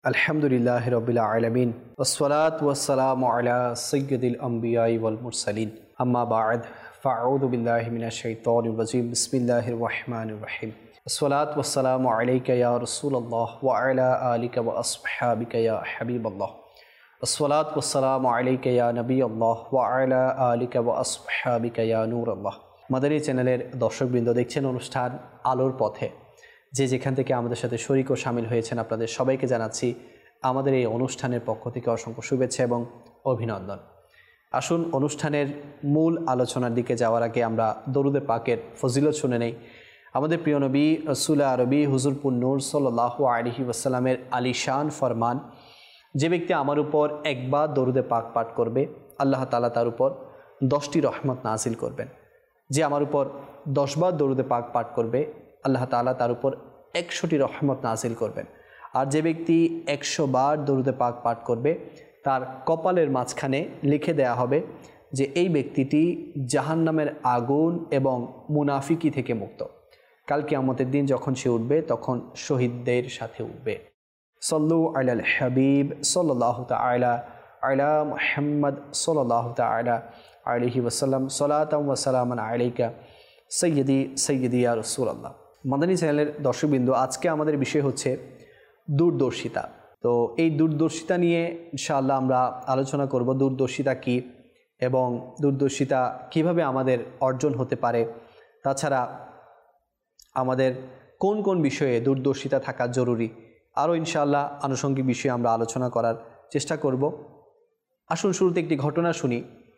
আলহামদুলিল্লাহি রাব্বিল আলামিন ওয়াসসালাতু ওয়াসসালামু আলা সাইয়্যিদিল আমবিয়াই ওয়াল মুরসালিন আম্মা বা'দ ফাআউযু বিল্লাহি মিনাশ শাইতানির রাজীম বিসমিল্লাহির রহমানির রহিম ওয়াসসালাতু ওয়াসসালামু আলাইকা ইয়া রাসূলুল্লাহ ওয়া আলা আলিকা ওয়া আসহাবিকা ইয়া হাবিবাল্লাহ ওয়াসসালাতু ওয়াসসালামু আলাইকা ইয়া নবিয়াল্লাহ ওয়া আলা আলিকা ওয়া আসহাবিকা ইয়া নূরাল্লাহ। মাদানী চ্যানেলের দর্শকবৃন্দ, দেখছেন অনুষ্ঠান আলোর পথে। যে যেখান থেকে আমাদের সাথে শরীক ও শামিল হয়েছেন আপনাদের সবাইকে জানাচ্ছি আমাদের এই অনুষ্ঠানের পক্ষ থেকে অসংখ্য শুভেচ্ছা এবং অভিনন্দন। আসুন অনুষ্ঠানের মূল আলোচনার দিকে যাওয়ার আগে আমরা দরুদে পাকের ফজিলত শুনে নেই। আমাদের প্রিয় নবী রাসূল আরবি হুজুর নূর সাল্লাল্লাহু আলাইহি ওয়াসাল্লামের আলিশান ফরমান, যে ব্যক্তি আমার উপর একবার দরুদে পাক পাঠ করবে আল্লাহ তাআলা তার উপর 10টি রহমত নাজিল করবেন। যে আমার উপর 10 বার দরুদে পাক পাঠ করবে আল্লাহ তাআলা তার উপর 100টি রহমত নাজিল করবেন। আর যে ব্যক্তি 100 বার দরুদে পাক পাঠ করবে তার কপালের মাঝখানে লিখে দেয়া হবে যে এই ব্যক্তিটি জাহান্নামের আগুন এবং মুনাফিকি থেকে মুক্ত। কাল কিয়ামতের দিন যখন সে উঠবে তখন শহীদদের সাথে উঠবে। সাল্লু আলাল হাবিব সাল্লাল্লাহু তাআলা আলা মুহাম্মদ সাল্লাল্লাহু তাআলা আলাইহি ওয়াসাল্লাম সালাতাম ওয়া সালামান আলাইকা সাইয়্যিদি ইয়া রাসূলুল্লাহ। মাদানী চ্যানেলের দর্শকবৃন্দ, আজকে আমাদের বিষয় হচ্ছে দূরদর্শিতা। তো এই দূরদর্শিতা নিয়ে ইনশাআল্লাহ আমরা আলোচনা করব। দূরদর্শিতা কি এবং দূরদর্শিতা কিভাবে আমাদের অর্জন হতে পারে, তাছাড়া আমাদের কোন কোন বিষয়ে দূরদর্শিতা থাকা জরুরি, আরও ইনশাআল্লাহ আনুষঙ্গিক বিষয়ে আমরা আলোচনা করার চেষ্টা করব। আসুন শুরুতে একটি ঘটনা শুনি।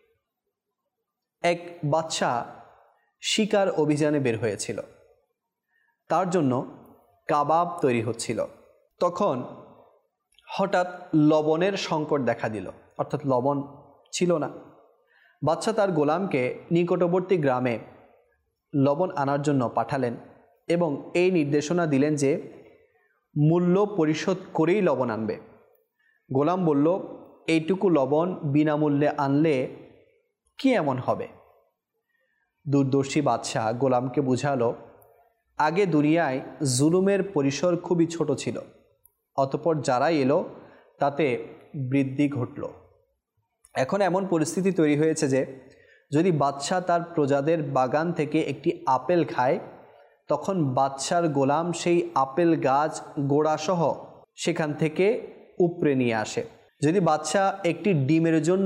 এক বাদশা শিকার অভিযানে বের হয়েছিল, তার জন্য কাবাব তৈরি হচ্ছিল। তখন হঠাৎ লবণের সংকট দেখা দিল, অর্থাৎ লবণ ছিল না। বাদশা তার গোলামকে নিকটবর্তী গ্রামে লবণ আনার জন্য পাঠালেন এবং এই নির্দেশনা দিলেন যে মূল্য পরিশোধ করেই লবণ আনবে। গোলাম বলল, এইটুকু লবণ বিনামূল্যে আনলে কি এমন হবে? দূরদর্শী বাদশা গোলামকে বুঝালো, আগে দুনিয়ায় জুলুমের পরিসর খুবই ছোট ছিল, অতঃপর যারাই এলো তাতে বৃদ্ধি ঘটল। এখন এমন পরিস্থিতি তৈরি হয়েছে যে যদি বাদশা তার প্রজাদের বাগান থেকে একটি আপেল খায়, তখন বাদশার গোলাম সেই আপেল গাছ গোড়াসহ সেখান থেকে উপড়ে নিয়ে আসে। যদি বাদশা একটি ডিমের জন্য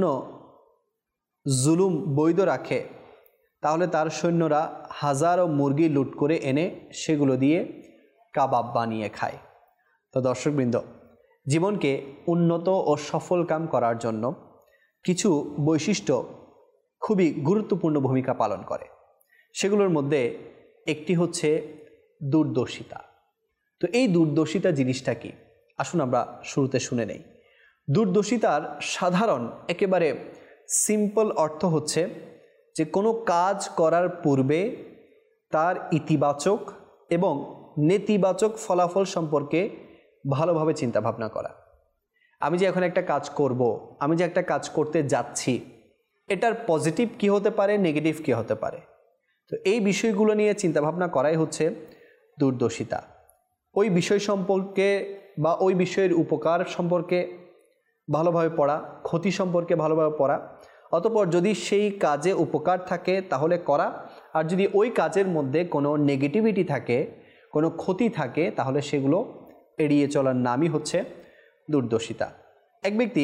জুলুম বৈধ রাখে, তাহলে তার সৈন্যরা হাজারো মুরগি লুট করে এনে সেগুলো দিয়ে কাবাব বানিয়ে খায়। তো দর্শকবৃন্দ, জীবনকে উন্নত ও সফল কাম করার জন্য কিছু বৈশিষ্ট্য খুবই গুরুত্বপূর্ণ ভূমিকা পালন করে। সেগুলোর মধ্যে একটি হচ্ছে দূরদর্শিতা। তো এই দূরদর্শিতা জিনিসটা কি, আসুন আমরা শুরুতে শুনে নেই। দূরদর্শিতার সাধারণ একেবারে সিম্পল অর্থ হচ্ছে যে কোনো কাজ করার পূর্বে তার ইতিবাচক এবং নেতিবাচক ফলাফল সম্পর্কে ভালোভাবে চিন্তাভাবনা করা। আমি যে এখন একটা কাজ করব, আমি যে একটা কাজ করতে যাচ্ছি, এটার পজিটিভ কি হতে পারে, নেগেটিভ কি হতে পারে। তো এই বিষয়গুলো নিয়ে চিন্তাভাবনা করাই হচ্ছে দূরদর্শিতা। ওই বিষয় সম্পর্কে বা ওই বিষয়ের উপকার সম্পর্কে ভালোভাবে পড়া, ক্ষতি সম্পর্কে ভালোভাবে পড়া, অতঃপর যদি সেই কাজে উপকার থাকে তাহলে করা, আর যদি ওই কাজের মধ্যে কোনো নেগেটিভিটি থাকে, কোনো ক্ষতি থাকে, তাহলে সেগুলো এড়িয়ে চলার নামই হচ্ছে দূরদর্শিতা। এক ব্যক্তি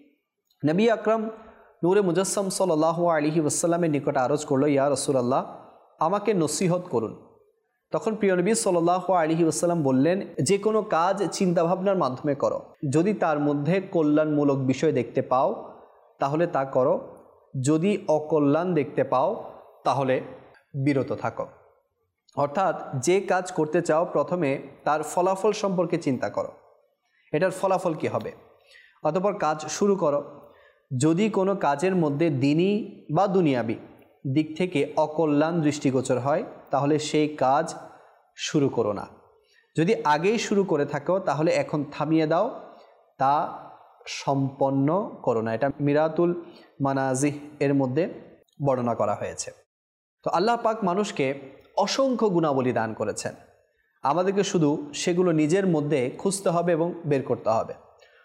নবী আকরাম নূরে মুজাসসাম সাল্লাল্লাহু আলাইহি ওয়াসাল্লামের নিকট আরজ করলো, ইয়া রাসূলুল্লাহ, আমাকে নসিহত করুন। তখন প্রিয় নবী সাল্লাল্লাহু আলাইহি ওয়াসাল্লাম বললেন, যে কোনো কাজ চিন্তাভাবনার মাধ্যমে করো। যদি তার মধ্যে কল্যাণমূলক বিষয় দেখতে পাও তাহলে তা করো, যদি অকল্যাণ দেখতে পাও তাহলে বিরত থাকো। অর্থাৎ যে কাজ করতে চাও প্রথমে তার ফলাফল সম্পর্কে চিন্তা করো, এটার ফলাফল কি হবে, অতঃপর কাজ শুরু করো। যদি কোনো কাজের মধ্যে দিনী বা দুনিয়াবি দিক থেকে অকল্যাণ দৃষ্টিগোচর হয় তাহলে সেই কাজ শুরু করো না। যদি আগেই শুরু করে থাকো তাহলে এখন থামিয়ে দাও, তা সম্পন্ন করো না। এটা মিরাতুল মানাজিহ এর মধ্যে বর্ণনা করা হয়েছে। তো আল্লাহ পাক মানুষকে অসংখ্য গুণাবলী দান করেছেন, আমাদেরকে শুধু সেগুলো নিজের মধ্যে খুঁজতে হবে এবং বের করতে হবে।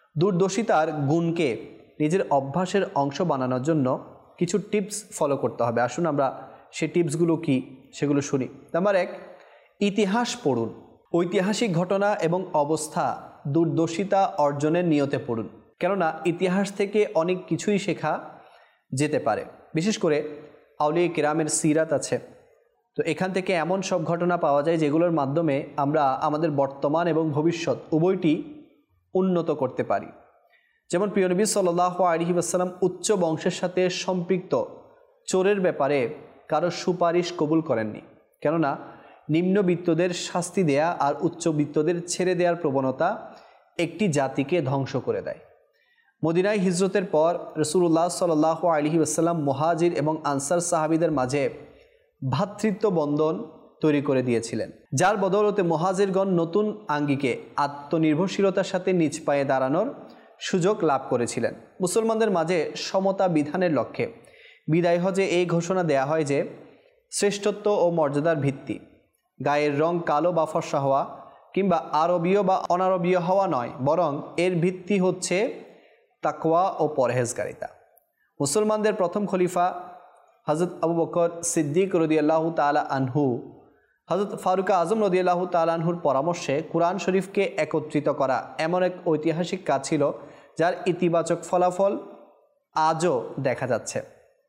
দূরদর্শিতার গুণকে নিজের অভ্যাসের অংশ বানানোর জন্য কিছু টিপস ফলো করতে হবে। আসুন আমরা সেই টিপসগুলো কি সেগুলো শুনি। নাম্বার 1, ইতিহাস পড়ুন। ঐতিহাসিক ঘটনা এবং অবস্থা দূরদর্শিতা অর্জনের নিয়তে পড়ুন, কেননা ইতিহাস থেকে অনেক কিছুই শেখা যেতে পারে। বিশেষ করে আউলিয়া কিরামের সিরাত আছে, তো এখান থেকে এমন সব ঘটনা পাওয়া যায় যেগুলোর মাধ্যমে আমরা আমাদের বর্তমান এবং ভবিষ্যৎ উভয়টি উন্নত করতে পারি। যেমন প্রিয় নবী সাল্লাল্লাহু আলাইহি ওয়াসাল্লাম উচ্চ বংশের সাথে সম্পৃক্ত চোরের ব্যাপারে কারো সুপারিশ কবুল করেননি, কেননা নিম্নবিত্তদের শাস্তি দেয়া আর উচ্চবিত্তদের ছেড়ে দেওয়ার প্রবণতা একটি জাতিকে ধ্বংস করে দেয়। মদিনায় হিজরতের পর রাসূলুল্লাহ সাল্লাল্লাহু আলাইহি ওয়াসাল্লাম মুহাজির এবং আনসার সাহাবীদের মাঝে ভ্রাতৃত্ব বন্ধন তৈরি করে দিয়েছিলেন, যার বদৌলতে মুহাজিরগণ নতুন আঙ্গিকে আত্মনির্ভরশীলতার সাথে নিজ পায়ে দাঁড়ানোর সুযোগ লাভ করেছিলেন। মুসলমানদের মাঝে সমতা বিধানের লক্ষ্যে বিদায় হজে এই ঘোষণা দেয়া হয় যে শ্রেষ্ঠত্ব ও মর্যাদার ভিত্তি গায়ের রং কালো বা ফর্সা হওয়া কিংবা আরবীয় বা অনারবীয় হওয়া নয়, বরং এর ভিত্তি হচ্ছে তাকওয়া ও পরহেজগারিতা। মুসলমানদের প্রথম খলিফা হযরত আবু বকর সিদ্দিক রাদিয়াল্লাহু তাআলা আনহু হযরত ফারুক আজম রাদিয়াল্লাহু তাআলা আনহুর পরামর্শে কুরআন শরীফকে একত্রিত করা এমন এক ঐতিহাসিক কাজ ছিল যার ইতিবাচক ফলাফল আজও দেখা যাচ্ছে।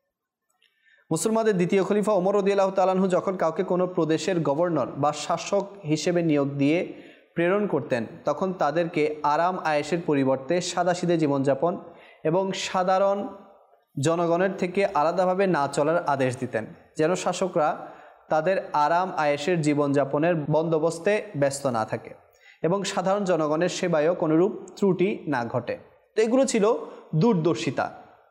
মুসলমানদের দ্বিতীয় খলিফা ওমর রাদিয়াল্লাহু তাআলা আনহু যখন কাউকে কোনো প্রদেশের গভর্নর বা শাসক হিসেবে নিয়োগ দিয়ে প্রেরণ করতেন, তখন তাদেরকে আরাম আয়েশের পরিবর্তে সাদাসিধে জীবনযাপন এবং সাধারণ জনগণের থেকে আলাদাভাবে না চলার আদেশ দিতেন, যেন শাসকরা তাদের আরাম আয়েশের জীবনযাপনের বন্দোবস্তে ব্যস্ত না থাকে এবং সাধারণ জনগণের সেবায়ও কোনোরূপ ত্রুটি না ঘটে। তো এগুলো ছিল দূরদর্শিতা।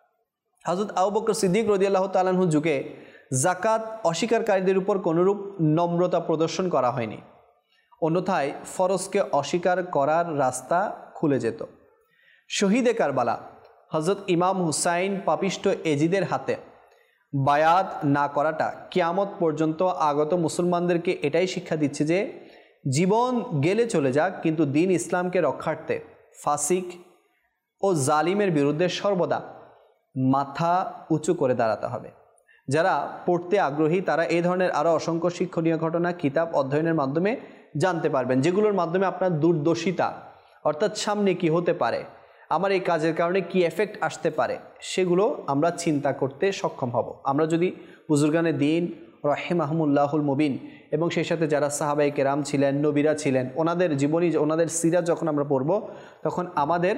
হযরত আবু বকর সিদ্দিক রাদিয়াল্লাহু তাআলা আনহুর যুগে যাকাত অস্বীকারীদের উপর কোনোরূপ নম্রতা প্রদর্শন করা হয়নি, অন্যথায় ফরজকে অস্বীকার করার রাস্তা খুলে যেত। শহীদে কারবালা হযরত ইমাম হুসাইন পাপিষ্ট এজিদের হাতে বায়াত না করাটা কিয়ামত পর্যন্ত আগত মুসলমানদেরকে এটাই শিক্ষা দিচ্ছে যে জীবন গেলে চলে যাক, কিন্তু দিন ইসলামকে রক্ষার্থে ফাসিক ও জালিমের বিরুদ্ধে সর্বদা মাথা উঁচু করে দাঁড়াতে হবে। যারা পড়তে আগ্রহী তারা এই ধরনের আরও অসংখ্য শিক্ষণীয় ঘটনা কিতাব অধ্যয়নের মাধ্যমে জানতে পারবেন, যেগুলোর মাধ্যমে আপনার দূরদর্শিতা অর্থাৎ সামনে কি হতে পারে, আমার এই কাজের কারণে কি এফেক্ট আসতে পারে, সেগুলো আমরা চিন্তা করতে সক্ষম হব। আমরা যদি বুজুর্গানে দিন রাহিমাহুমুল্লাহুল মুবিন এবং সেই সাথে যারা সাহাবায়ে কেরাম ছিলেন, নবীরা ছিলেন, ওনাদের জীবনী, ওনাদের সিরাত যখন আমরা পড়ব, তখন আমাদের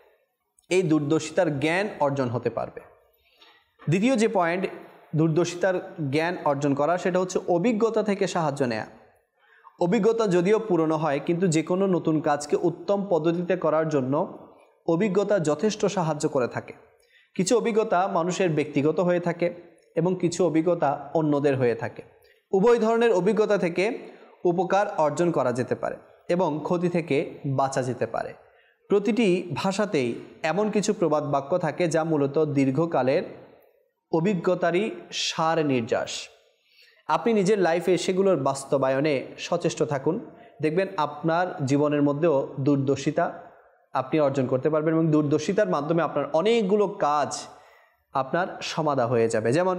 এই দূরদর্শিতার জ্ঞান অর্জন হতে পারবে। দ্বিতীয় যে পয়েন্ট দূরদর্শিতার জ্ঞান অর্জন করা, সেটা হচ্ছে অভিজ্ঞতা থেকে সাহায্য নেয়া। অভিজ্ঞতা যদিও পুরনো হয়, কিন্তু যে কোনো নতুন কাজকে উত্তম পদ্ধতিতে করার জন্য অভিজ্ঞতা যথেষ্ট সাহায্য করে থাকে। কিছু অভিজ্ঞতা মানুষের ব্যক্তিগত হয়ে থাকে এবং কিছু অভিজ্ঞতা অন্যদের হয়ে থাকে। উভয় ধরনের অভিজ্ঞতা থেকে উপকার অর্জন করা যেতে পারে এবং ক্ষতি থেকে বাঁচা যেতে পারে। প্রতিটি ভাষাতেই এমন কিছু প্রবাদ বাক্য থাকে যা মূলত দীর্ঘকালের অভিজ্ঞতারই সার নির্যাস। আপনি নিজের লাইফে সেগুলোর বাস্তবায়নে সচেষ্ট থাকুন, দেখবেন আপনার জীবনের মধ্যেও দূরদর্শিতা আপনি অর্জন করতে পারবেন এবং দূরদর্শিতার মাধ্যমে আপনার অনেকগুলো কাজ আপনার সমাধা হয়ে যাবে। যেমন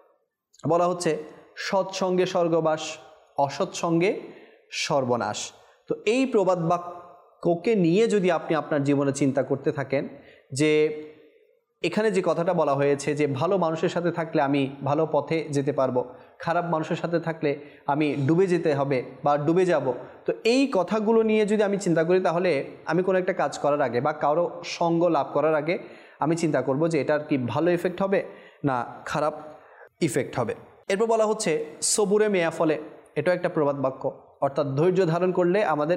বলা হচ্ছে সৎসঙ্গে স্বর্গবাস, অসৎসঙ্গে সর্বনাশ। তো এই প্রবাদ বাক্যকে নিয়ে যদি আপনি আপনার জীবনে চিন্তা করতে থাকেন যে এখানে যে কথাটা বলা হয়েছে যে ভালো মানুষের সাথে থাকলে আমি ভালো পথে যেতে পারবো, খারাপ মানুষের সাথে থাকলে আমি ডুবে যেতে হবে বা ডুবে যাব, তো এই কথাগুলো নিয়ে যদি আমি চিন্তা করি, তাহলে আমি কোনো একটা কাজ করার আগে বা কারো সঙ্গ লাভ করার আগে আমি চিন্তা করব যে এটার কি ভালো ইফেক্ট হবে না খারাপ ইফেক্ট হবে। এরপর বলা হচ্ছে সবুরে মেয়া ফলে, এটাও একটা প্রবাদ বাক্য, অর্থাৎ ধৈর্য ধারণ করলে আমাদের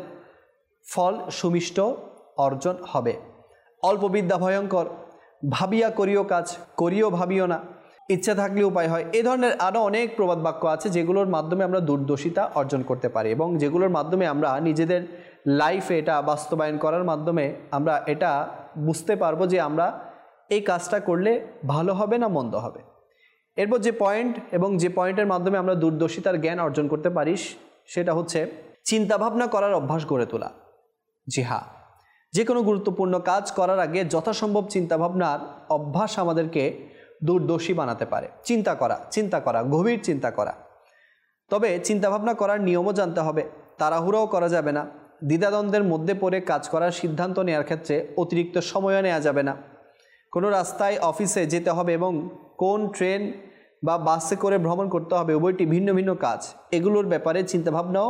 ফল সুমিষ্ট অর্জন হবে। অল্প বিদ্যা ভয়ঙ্কর, ভাবিয়া করিও কাজ, করিও ভাবিও না, ইচ্ছা থাকলে উপায় হয়। এই ধরনের আরও অনেক প্রবাদ বাক্য আছে যেগুলোর মাধ্যমে আমরা দূরদর্শিতা অর্জন করতে পারি এবং যেগুলোর মাধ্যমে আমরা নিজেদের লাইফে এটা বাস্তবায়ন করার মাধ্যমে আমরা এটা বুঝতে পারবো যে আমরা এই কাজটা করলে ভালো হবে না মন্দ হবে। এরপর যে পয়েন্ট এবং যে পয়েন্টের মাধ্যমে আমরা দূরদর্শিতার জ্ঞান অর্জন করতে পারি সেটা হচ্ছে চিন্তাভাবনা করার অভ্যাস গড়ে তোলা। জি হ্যাঁ, যে কোনো গুরুত্বপূর্ণ কাজ করার আগে যথাসম্ভব চিন্তাভাবনার অভ্যাস আমাদেরকে দূরদর্শী বানাতে পারে। চিন্তা করা, গভীর চিন্তা করা। তবে চিন্তাভাবনা করার নিয়মও জানতে হবে। তাড়াহুড়োও করা যাবে না। দ্বিধাদ্বন্দ্বের মধ্যে পড়ে কাজ করার সিদ্ধান্ত নেওয়ার ক্ষেত্রে অতিরিক্ত সময়ও নেওয়া যাবে না। কোনো রাস্তায় অফিসে যেতে হবে এবং কোন ট্রেন বা বাসে করে ভ্রমণ করতে হবে, উভয়টি ভিন্ন ভিন্ন কাজ। এগুলোর ব্যাপারে চিন্তাভাবনাও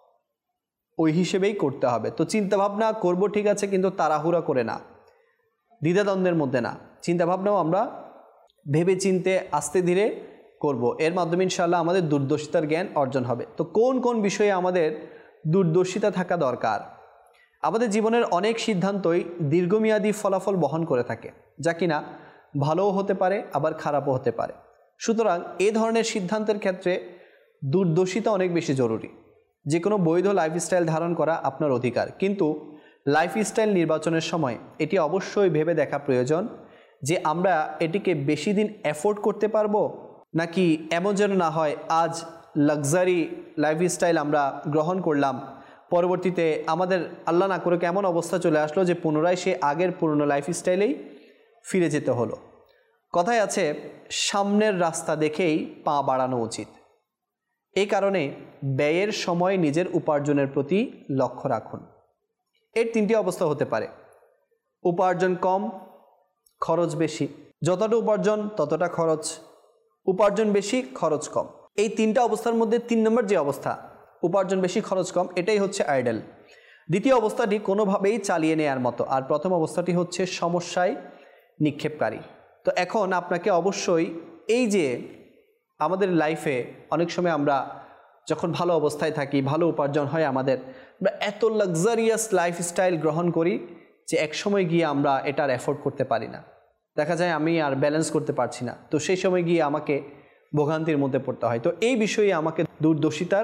ওই হিসেবেই করতে হবে। তো চিন্তাভাবনা করব ঠিক আছে, কিন্তু তাড়াহুড়া করে না, দ্বিধাদ্বন্দ্বের মধ্যে না। চিন্তাভাবনাও আমরা ভেবে চিনতে আস্তে ধীরে করব। এর মাধ্যমে ইনশাআল্লাহ আমাদের দূরদর্শিতার জ্ঞান অর্জন হবে। তো কোন কোন বিষয়ে আমাদের দূরদর্শিতা থাকা দরকার? আমাদের জীবনের অনেক সিদ্ধান্তই দীর্ঘমেয়াদী ফলাফল বহন করে থাকে, যা কিনা ভালোও হতে পারে আবার খারাপও হতে পারে। সুতরাং এ ধরনের সিদ্ধান্তের ক্ষেত্রে দূরদর্শিতা অনেক বেশি জরুরি। যে কোনো বৈধ লাইফস্টাইল ধারণ করা আপনার অধিকার, কিন্তু লাইফস্টাইল নির্বাচনের সময় এটি অবশ্যই ভেবে দেখা প্রয়োজন যে আমরা এটিকে বেশি দিন অ্যাফোর্ড করতে পারবো, নাকি এমন যেন না হয় আজ লাক্সারি লাইফস্টাইল আমরা গ্রহণ করলাম, পরবর্তীতে আমাদের আল্লাহ না করে এমন অবস্থা চলে আসলো যে পুনরায় সে আগের পুরনো লাইফস্টাইলেই ফিরে যেতে হলো। কথায় আছে, সামনের রাস্তা দেখেই পা বাড়ানো উচিত। এই কারণে ব্যয়ের সময় নিজের উপার্জনের প্রতি লক্ষ্য রাখুন। এর তিনটি অবস্থা হতে পারে: উপার্জন কম, খরচ বেশি। যতটা উপার্জন ততটা খরচ, উপার্জন বেশি, খরচ কম। এই তিনটা অবস্থার মধ্যে 3 নম্বর যে অবস্থা, উপার্জন বেশি খরচ কম, এটাই হচ্ছে আইডল। দ্বিতীয় অবস্থাটি কোনোভাবেই চালিয়ে নেওয়ার মতো, আর প্রথম অবস্থাটি হচ্ছে সমস্যায় নিক্ষেপকারী। তো এখন আপনাকে অবশ্যই এই যে আমাদের লাইফে অনেক সময় আমরা যখন ভালো অবস্থায় থাকি, ভালো উপার্জন হয় আমাদের, আমরা এত লাক্সারিয়াস লাইফস্টাইল গ্রহণ করি যে এক সময় গিয়ে আমরা এটার এফোর্ড করতে পারি না। দেখা যায় আমি আর ব্যালেন্স করতে পারছি না, তো সেই সময় গিয়ে আমাকে ভোগান্তির মধ্যে পড়তে হয়। তো এই বিষয়ে আমাকে দূরদর্শিতার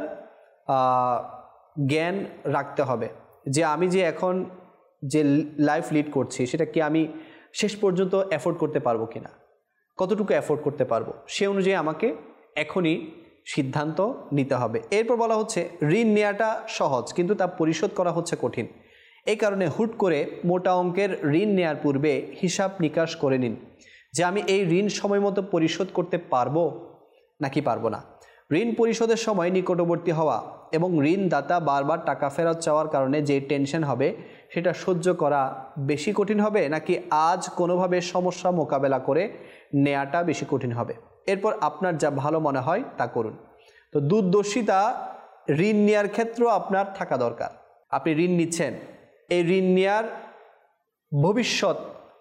জ্ঞান রাখতে হবে যে আমি যে এখন যে লাইফ লিড করছি সেটা কি আমি শেষ পর্যন্ত এফোর্ড করতে পারবো কিনা, কতটুকু এফোর্ড করতে পারবো, সে অনুযায়ী আমাকে এখনই সিদ্ধান্ত নিতে হবে। এরপর বলা হচ্ছে ঋণ নেওয়াটা সহজ, কিন্তু তা পরিশোধ করা হচ্ছে কঠিন। এই কারণে হুট করে মোটা অঙ্কের ঋণ নেওয়ার পূর্বে হিসাব নিকাশ করে নিন যে আমি এই ঋণ সময় মতো পরিশোধ করতে পারবো নাকি পারবো না। ঋণ পরিশোধের সময় নিকটবর্তী হওয়া এবং ঋণদাতা বারবার টাকা ফেরত চাওয়ার কারণে যে টেনশন হবে সেটা সহ্য করা বেশি কঠিন হবে, নাকি আজ কোনোভাবে সমস্যা মোকাবেলা করে নেওয়াটা বেশি কঠিন হবে। এরপর আপনার যা ভালো মনে হয় তা করুন। তো দূরদর্শিতা ঋণ নেওয়ার ক্ষেত্রেও আপনার থাকা দরকার। আপনি ঋণ নিচ্ছেন, এই ঋণ নেওয়ার ভবিষ্যৎ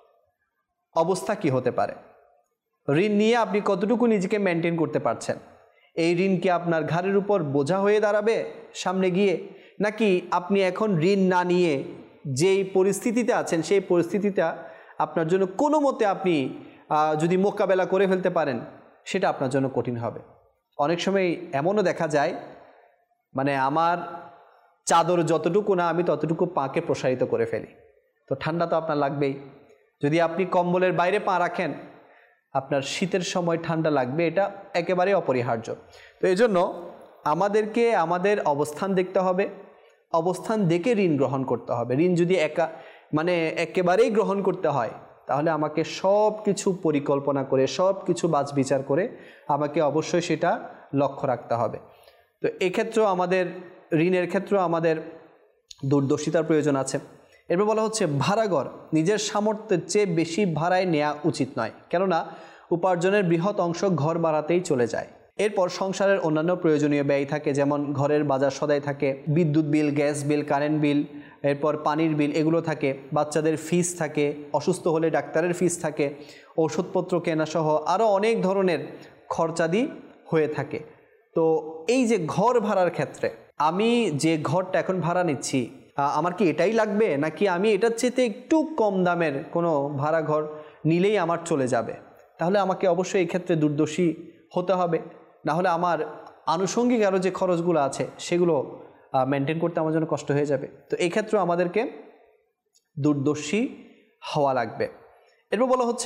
অবস্থা কি হতে পারে, ঋণ নিয়ে আপনি কতটুকু নিজেকে মেনটেন করতে পারছেন, এই ঋণ কি আপনার ঘাড়ের উপর বোঝা হয়ে দাঁড়াবে সামনে গিয়ে, নাকি আপনি এখন ঋণ না নিয়ে যেই পরিস্থিতিতে আছেন সেই পরিস্থিতিটা আপনার জন্য কোনো মতে আপনি যদি মোকাবেলা করে ফেলতে পারেন সেটা আপনার জন্য কঠিন হবে। অনেক সময় এমনও দেখা যায় মানে আমার চাদর যতটুকু না আমি ততটুকু পাকে প্রসারিত করে ফেলি। তো ঠান্ডা তো আপনার লাগবেই। যদি আপনি কম্বলের বাইরে পা রাখেন আপনার শীতের সময় ঠান্ডা লাগবে, এটা একেবারে অপরিহার্য। তো এই জন্য আমাদেরকে আমাদের অবস্থান দেখতে হবে, অবস্থান দেখে ঋণ গ্রহণ করতে হবে। ঋণ যদি একেবারেই গ্রহণ করতে হয় তাহলে আমাকে সব কিছু পরিকল্পনা করে সব কিছু বাছবিচার করে আমাকে অবশ্যই সেটা লক্ষ্য রাখতে হবে। তো এক্ষেত্রেও আমাদের ঋণের ক্ষেত্রেও আমাদের দূরদর্শিতার প্রয়োজন আছে। এরপর বলা হচ্ছে ভাড়াঘর নিজের সামর্থ্যের চেয়ে বেশি ভাড়ায় নেওয়া উচিত নয়, কেননা উপার্জনের বৃহৎ অংশ ঘর ভাড়াতেই চলে যায়। এরপর সংসারের অন্যান্য প্রয়োজনীয় ব্যয় থাকে, যেমন ঘরের বাজার সদাই থাকে, বিদ্যুৎ বিল, গ্যাস বিল, কারেন্ট বিল, এরপর পানির বিল, এগুলো থাকে, বাচ্চাদের ফিস থাকে, অসুস্থ হলে ডাক্তারের ফিস থাকে, ওষুধপত্র কেনাসহ আরও অনেক ধরনের খরচাদি হয়ে থাকে। তো এই যে ঘর ভাড়ার ক্ষেত্রে আমি যে ঘরটা এখন ভাড়া নিচ্ছি আমার কি এটাই লাগবে, নাকি আমি এটার চেয়ে একটু কম দামের কোনো ভাড়া ঘর নিলেই আমার চলে যাবে? তাহলে আমাকে অবশ্যই এই ক্ষেত্রে দূরদর্শী হতে হবে, না হলে আমার আনুষঙ্গিক আরও যে খরচগুলো আছে সেগুলো মেনটেন করতে আমার জন্য কষ্ট হয়ে যাবে। তো এই ক্ষেত্রে আমাদেরকে দূরদর্শী হওয়া লাগবে। এরপর বলা হচ্ছে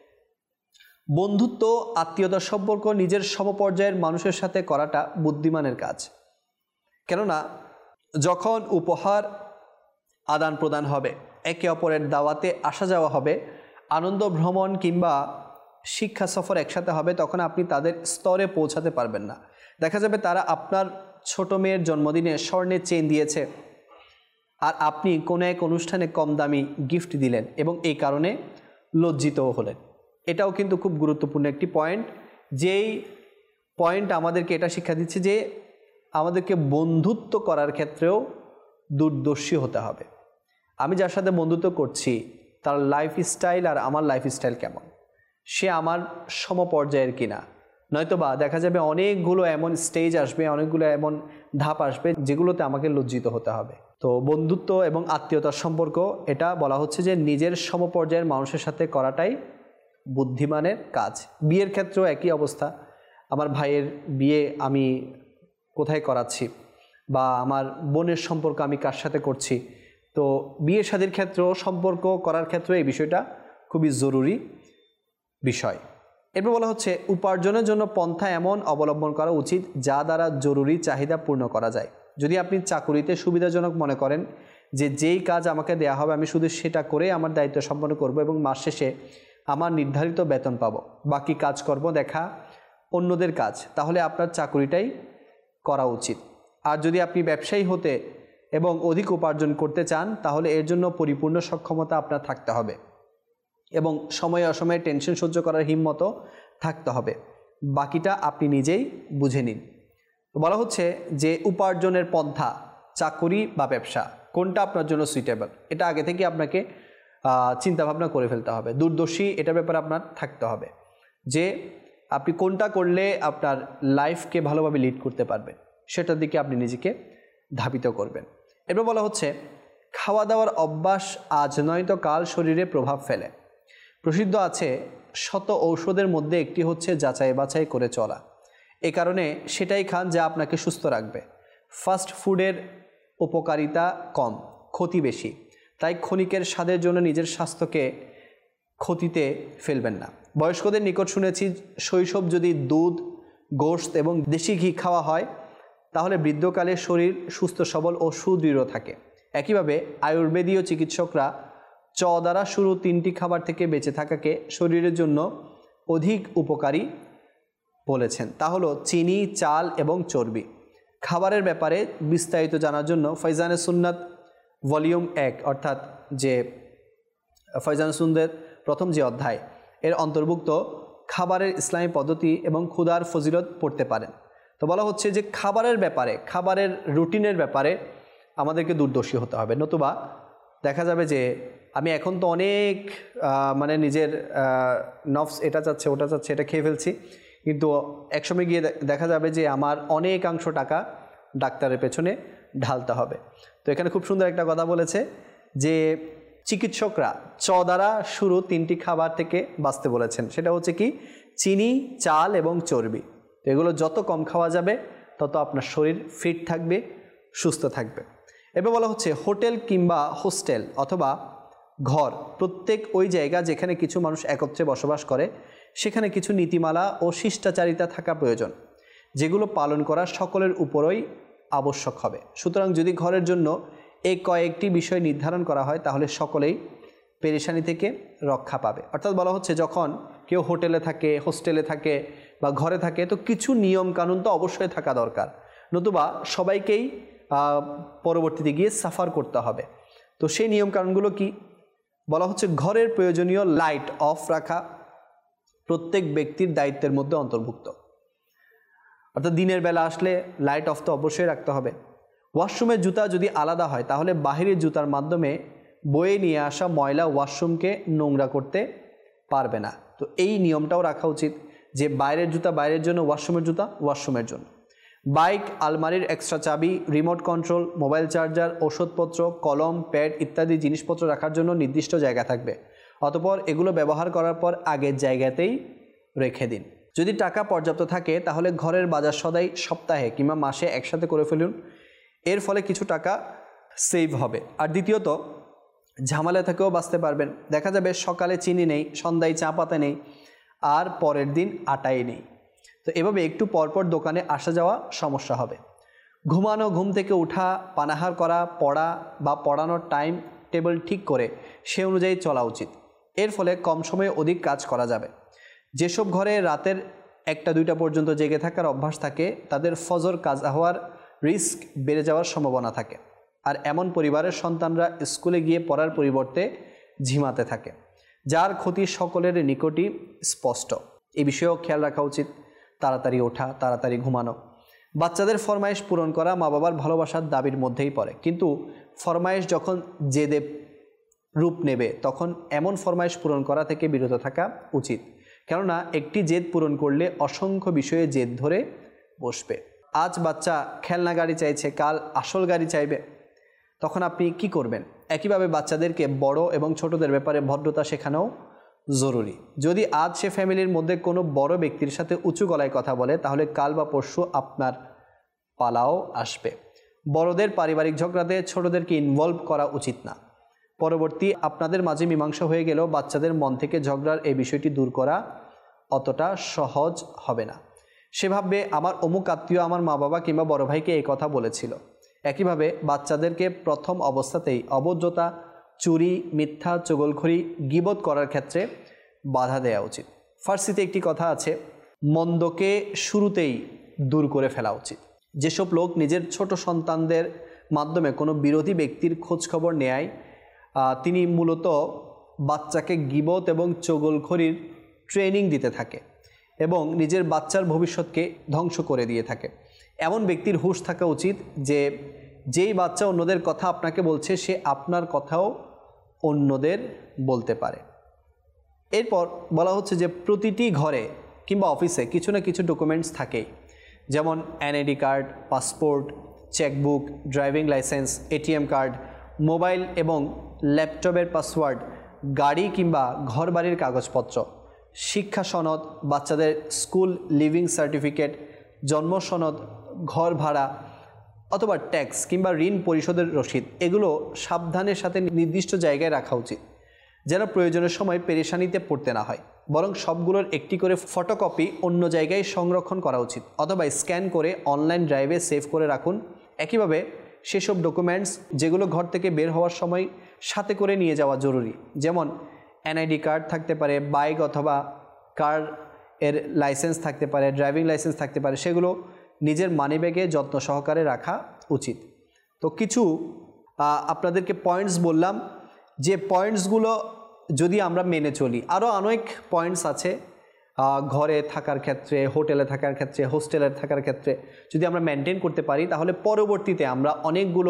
বন্ধুত্ব, আত্মীয়তার সম্পর্ক নিজের সমপর্যায়ের মানুষের সাথে করাটা বুদ্ধিমানের কাজ। কেননা যখন উপহার আদান প্রদান হবে একে অপরের দাওয়াতে আসা যাওয়া হবে, আনন্দ ভ্রমণ কিংবা শিক্ষা সফর একসাথে হবে, তখন আপনি তাদের স্তরে পৌঁছাতে পারবেন না। দেখা যাবে তারা আপনার ছোট মেয়ের জন্মদিনে স্বর্ণের চেইন দিয়েছে, আর আপনি কোনো এক অনুষ্ঠানে কম দামি গিফট দিলেন এবং এই কারণে লজ্জিতও হলেন। এটাও কিন্তু খুব গুরুত্বপূর্ণ একটি পয়েন্ট, যেই পয়েন্ট আমাদেরকে এটা শিক্ষা দিচ্ছে যে আমাদেরকে বন্ধুত্ব করার ক্ষেত্রেও দূরদর্শী হতে হবে। আমি যার সাথে বন্ধুত্ব করছি তার লাইফস্টাইল আর আমার লাইফস্টাইল কেমন, সে আমার সমপর্যায়ের কিনা, নয়তোবা দেখা যাবে অনেকগুলো এমন স্টেজ আসবে, অনেকগুলো এমন ধাপ আসবে যেগুলোতে আমাকে লজ্জিত হতে হবে। তো বন্ধুত্ব এবং আত্মীয়তার সম্পর্ক, এটা বলা হচ্ছে যে নিজের সমপর্যায়ের মানুষের সাথে করাটাই বুদ্ধিমানের কাজ। বিয়ের ক্ষেত্রেও একই অবস্থা। আমার ভাইয়ের বিয়ে আমি কোথায় করাচ্ছি, বা আমার বোনের সম্পর্ক আমি কার সাথে করছি, তো বিয়ে শাদীর ক্ষেত্রেও সম্পর্ক করার ক্ষেত্রে এই বিষয়টা খুবই জরুরি বিষয়। এরপর বলা হচ্ছে উপার্জনের জন্য পন্থা এমন অবলম্বন করা উচিত যা দ্বারা জরুরি চাহিদা পূর্ণ করা যায়। যদি আপনি চাকুরিতে সুবিধাজনক মনে করেন যে যেই কাজ আমাকে দেয়া হবে আমি শুধু সেটা করে আমার দায়িত্ব সম্পন্ন করব এবং মাস শেষে আমার নির্ধারিত বেতন পাবো, বাকি কাজকর্ম দেখা অন্যদের কাজ, তাহলে আপনার চাকুরিটাই করা উচিত। আর যদি আপনি ব্যবসায়ী হতে এবং অধিক উপার্জন করতে চান তাহলে এর জন্য পরিপূর্ণ সক্ষমতা আপনার থাকতে হবে এবং সময়ে অসময়ে টেনশন সহ্য করার হিম্মতও থাকতে হবে। বাকিটা আপনি নিজেই বুঝে নিন। তো বলা হচ্ছে যে উপার্জনের পন্থা, চাকুরি বা ব্যবসা, কোনটা আপনার জন্য সুইটেবল, এটা আগে থেকে আপনাকে চিন্তাভাবনা করে ফেলতে হবে। দূরদর্শী এটার ব্যাপারে আপনার থাকতে হবে যে আপনি কোনটা করলে আপনার লাইফকে ভালোভাবে লিড করতে পারবেন, সেটার দিকে আপনি নিজেকে ধাবিত করবেন। এরপর বলা হচ্ছে খাওয়া দাওয়ার অভ্যাস আজ নয়তো কাল শরীরে প্রভাব ফেলে। প্রসিদ্ধ আছে শত ঔষধের মধ্যে একটি হচ্ছে যাচাই বাছাই করে চলা। এ কারণে সেটাই খান যা আপনাকে সুস্থ রাখবে। ফাস্ট ফুডের উপকারিতা কম, ক্ষতি বেশি, তাই ক্ষণিকের স্বাদের জন্য নিজের স্বাস্থ্যকে ক্ষতিতে ফেলবেন না। বয়স্কদের নিকট শুনেছি শৈশব যদি দুধ, গোশত এবং দেশি ঘি খাওয়া হয় তাহলে বৃদ্ধকালে শরীর সুস্থ সবল ও সুদৃঢ় থাকে। একইভাবে আয়ুর্বেদীয় চিকিৎসকরা চ দ্বারা শুরু 3টি খাবার থেকে বেঁচে থাকাকে শরীরের জন্য অধিক উপকারী বলেছেন। তা হলো চিনি, চাল এবং চর্বি। খাবারের ব্যাপারে বিস্তারিত জানার জন্য ফয়জানে সুন্নাত ভলিউম 1 অর্থাৎ যে ফয়জানে সুন্নাতের প্রথম যে অধ্যায় এর অন্তর্ভুক্ত খাবারের ইসলামী পদ্ধতি এবং ক্ষুধার ফজিলত পড়তে পারেন। তো বলা হচ্ছে যে খাবারের ব্যাপারে, খাবারের রুটিনের ব্যাপারে আমাদেরকে দূরদর্শী হতে হবে, নতুবা দেখা যাবে যে আমি এখন তো অনেক নিজের নফস এটা চাচ্ছে ওটা চাচ্ছে এটা খেয়ে ফেলছি, কিন্তু একসময় গিয়ে দেখা যাবে যে আমার অনেকাংশ টাকা ডাক্তারের পেছনে ঢালতে হবে। তো এখানে খুব সুন্দর একটা কথা বলেছে যে চিকিৎসকরা চ দ্বারা শুরু 3টি খাবার থেকে বাঁচতে বলেছেন। সেটা হচ্ছে কি চিনি, চাল এবং চর্বি। তো এগুলো যত কম খাওয়া যাবে তত আপনার শরীর ফিট থাকবে, সুস্থ থাকবে। এবার বলা হচ্ছে হোটেল কিংবা হোস্টেল অথবা ঘর প্রত্যেক ওই জায়গা যেখানে কিছু মানুষ একত্রে বসবাস করে সেখানে কিছু নীতিমালা ও শিষ্টাচারিতা থাকা প্রয়োজন, যেগুলো পালন করা সকলের উপরই আবশ্যক হবে। সুতরাং যদি ঘরের জন্য এই কয়েকটি বিষয় নির্ধারণ করা হয় তাহলে সকলেই পেরেশানি থেকে রক্ষা পাবে। অর্থাৎ বলা হচ্ছে যখন কেউ হোটেলে থাকে, হোস্টেলে থাকে বা ঘরে থাকে তো কিছু নিয়ম কানুন তো অবশ্যই থাকা দরকার, নতুবা সবাইকেই পরবর্তীতে গিয়ে সাফার করতে হবে। তো সেই নিয়ম কানুনগুলো কি বলা হচ্ছে, ঘরের প্রয়োজনীয় লাইট অফ রাখা প্রত্যেক ব্যক্তির দায়িত্বের মধ্যে অন্তর্ভুক্ত। অর্থাৎ দিনের বেলা আসলে লাইট অফ তো অবশ্যই রাখতে হবে। ওয়াশরুমের জুতা যদি আলাদা হয় তাহলে বাহিরের জুতার মাধ্যমে বয়ে নিয়ে আসা ময়লা ওয়াশরুমকে নোংরা করতে পারবে না। তো এই নিয়মটাও রাখা উচিত যে বাইরের জুতা বাইরের জন্য, ওয়াশরুমের জুতা ওয়াশরুমের জন্য। বাইক, আলমারির এক্সট্রা চাবি, রিমোট কন্ট্রোল, মোবাইল চার্জার, ওষুধপত্র, কলম, প্যাড ইত্যাদি জিনিসপত্র রাখার জন্য নির্দিষ্ট জায়গা থাকবে। অতঃপর এগুলো ব্যবহার করার পর আগের জায়গাতেই রেখে দিন। যদি টাকা পর্যাপ্ত থাকে তাহলে ঘরের বাজার সদাই সপ্তাহে কিংবা মাসে একসাথে করে ফেলুন, এর ফলে কিছু টাকা সেভ হবে। আর দ্বিতীয়ত ঝামেলা থেকেও বাঁচতে পারবেন। দেখা যাবে সকালে চিনি নেই, সন্ধ্যায় চা পাতা নেই, আর পরের দিন আটাই নেই। তো এভাবে একটু পরপর দোকানে আসা যাওয়া সমস্যা হবে। ঘুমানো, ঘুম থেকে ওঠা, পানাহার করা, পড়া বা পড়ানোর টাইম টেবিল ঠিক করে সে অনুযায়ী চলা উচিত। এর ফলে কম সময়ে অধিক কাজ করা যাবে। যেসব ঘরে রাতের 1টা-2টা পর্যন্ত জেগে থাকার অভ্যাস থাকে তাদের ফজর কাজা হওয়ার রিস্ক বেড়ে যাওয়ার সম্ভাবনা থাকে। আর এমন পরিবারের সন্তানরা স্কুলে গিয়ে পড়ার পরিবর্তে ঝিমাতে থাকে, যার ক্ষতি সকলের নিকটই স্পষ্ট। এই বিষয়েও খেয়াল রাখা উচিত। তাড়াতাড়ি ওঠা, তাড়াতাড়ি ঘুমানো। বাচ্চাদের ফরমাইশ পূরণ করা মা বাবার ভালোবাসার দাবির মধ্যেই পড়ে, কিন্তু ফরমাইশ যখন জেদে রূপ নেবে তখন এমন ফরমাইশ পূরণ করা থেকে বিরত থাকা উচিত। কেননা একটি জেদ পূরণ করলে অসংখ্য বিষয়ে জেদ ধরে বসবে। আজ বাচ্চা খেলনা গাড়ি চাইছে, কাল আসল গাড়ি চাইবে, তখন আপনি কি করবেন? একইভাবে বাচ্চাদেরকে বড় এবং ছোটদের ব্যাপারে ভদ্রতা শেখানো জরুরি। যদি আজ সে ফ্যামিলির মধ্যে কোনো বড় ব্যক্তির সাথে উঁচু গলায় কথা বলে, তাহলে কাল বা পরশু আপনার পালাও আসবে। বড়দের পারিবারিক ঝগড়াতে ছোটদেরকে ইনভলভ করা উচিত না। পরবর্তী আপনাদের মাঝে মীমাংসা হয়ে গেলেও বাচ্চাদের মন থেকে ঝগড়ার এই বিষয়টি দূর করা অতটা সহজ হবে না। সে ভাববে আমার অমুক আত্মীয় আমার মা বাবা কিংবা বড় ভাইকে এই কথা বলেছিল। একইভাবে বাচ্চাদেরকে প্রথম অবস্থাতেই অভদ্রতা, চুরি, মিথ্যা, চগলখড়ি, গীবত করার ক্ষেত্রে বাধা দেওয়া উচিত। ফার্সিতে একটি কথা আছে, মন্দকে শুরুতেই দূর করে ফেলা উচিত। যেসব লোক নিজের ছোট সন্তানদের মাধ্যমে কোনো বিরোধী ব্যক্তির খোঁজখবর নেয়, তিনি মূলত বাচ্চাকে গীবত এবং চগলখড়ির ট্রেনিং দিতে থাকে এবং নিজের বাচ্চার ভবিষ্যৎকে ধ্বংস করে দিয়ে থাকে। এমন ব্যক্তির হুঁশ থাকা উচিত যে যেই বাচ্চা অন্যদের কথা আপনাকে বলছে সে আপনার কথাও অন্যদের বলতে পারে। এরপর বলা হচ্ছে যে প্রতিটি ঘরে কিংবা অফিসে কিছু না কিছু ডকুমেন্টস থাকেই, যেমন NID card, passport, chequebook, driving licence, ATM card, mobile এবং ল্যাপটপের পাসওয়ার্ড, গাড়ি কিংবা ঘরবাড়ির কাগজপত্র, শিক্ষা সনদ, বাচ্চাদের স্কুল লিভিং সার্টিফিকেট, জন্ম সনদ, ঘর ভাড়া অথবা ট্যাক্স কিংবা ঋণ পরিশোধের রসিদ, এগুলো সাবধানের সাথে নির্দিষ্ট জায়গায় রাখা উচিত যেন প্রয়োজনের সময় পেরেশানিতে পড়তে না হয়। বরং সবগুলোর একটি করে ফটোকপি অন্য জায়গায় সংরক্ষণ করা উচিত অথবা স্ক্যান করে অনলাইন ড্রাইভে সেভ করে রাখুন। একইভাবে সেসব ডকুমেন্টস যেগুলো ঘর থেকে বের হওয়ার সময় সাথে করে নিয়ে যাওয়া জরুরি, যেমন এনআইডি কার্ড থাকতে পারে, বাইক অথবা কার এর লাইসেন্স থাকতে পারে, ড্রাইভিং লাইসেন্স থাকতে পারে, সেগুলো নিজের মানিব্যাগে যত্ন সহকারে রাখা উচিত। তো কিছু আপনাদেরকে পয়েন্টস বললাম, যে পয়েন্টসগুলো যদি আমরা মেনে চলি, আরও অনেক পয়েন্টস আছে ঘরে থাকার ক্ষেত্রে, হোটেলে থাকার ক্ষেত্রে, হোস্টেলে থাকার ক্ষেত্রে যদি আমরা মেনটেন করতে পারি, তাহলে পরবর্তীতে আমরা অনেকগুলো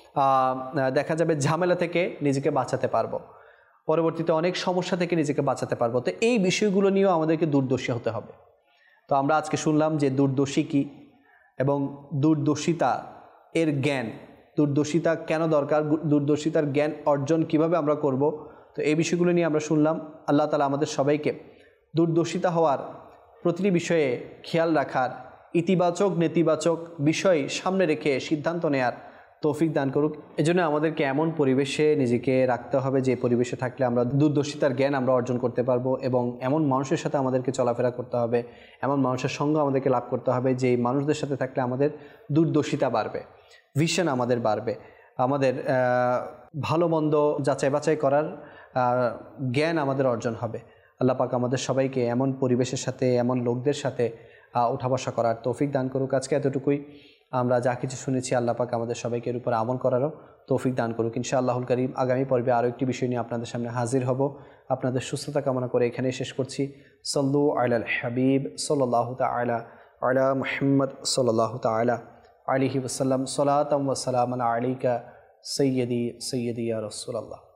দেখা যাবে ঝামেলা থেকে নিজেকে বাঁচাতে পারবো, পরবর্তীতে অনেক সমস্যা থেকে নিজেকে বাঁচাতে পারবো। তো এই বিষয়গুলো নিয়েও আমাদেরকে দূরদর্শী হতে হবে। তো আমরা আজকে শুনলাম যে দূরদর্শী কী এবং দূরদর্শিতা এর জ্ঞান, দূরদর্শিতা কেন দরকার, দূরদর্শিতার জ্ঞান অর্জন কিভাবে আমরা করব। তো এই বিষয়গুলো নিয়ে আমরা শুনলাম। আল্লাহ তাআলা আমাদের সবাইকে দূরদর্শিতা হওয়ার, প্রতিটি বিষয়ে খেয়াল রাখার, ইতিবাচক নেতিবাচক বিষয় সামনে রেখে সিদ্ধান্ত নেয়ার তৌফিক দান করুক। এজন্য আমাদেরকে এমন পরিবেশে নিজেকে রাখতে হবে যে পরিবেশে থাকলে আমরা দূরদর্শিতার জ্ঞান আমরা অর্জন করতে পারবো, এবং এমন মানুষের সাথে আমাদেরকে চলাফেরা করতে হবে, এমন মানুষের সঙ্গ আমাদেরকে লাভ করতে হবে যে মানুষদের সাথে থাকলে আমাদের দূরদর্শিতা বাড়বে, ভিশন আমাদের বাড়বে, আমাদের ভালো মন্দ যাচাই বাছাই করার জ্ঞান আমাদের অর্জন হবে। আল্লাহ পাক আমাদের সবাইকে এমন পরিবেশের সাথে, এমন লোকদের সাথে উঠা বসা করার তৌফিক দান করুক। আজকে এতটুকুই। আমরা যা কিছু শুনেছি আল্লাহ পাক আমাদের সবাইকে এর উপর আমল করারও তৌফিক দান করুক ইনশাআল্লাহুল কারীম। আগামী পর্বে আরও একটি বিষয় নিয়ে আপনাদের সামনে হাজির হব। আপনাদের সুস্থতা কামনা করে এখানে শেষ করছি। সাল্লু আলাল হাবিব সাল্লাল্লাহু তাআলা আলা মুহাম্মদ সাল্লাল্লাহু তাআলা আলাইহি ওয়াসাল্লাম। সালাতাম ওয়া সালামান আলাইকা সাইয়্যিদি ইয়া রাসূলুল্লাহ।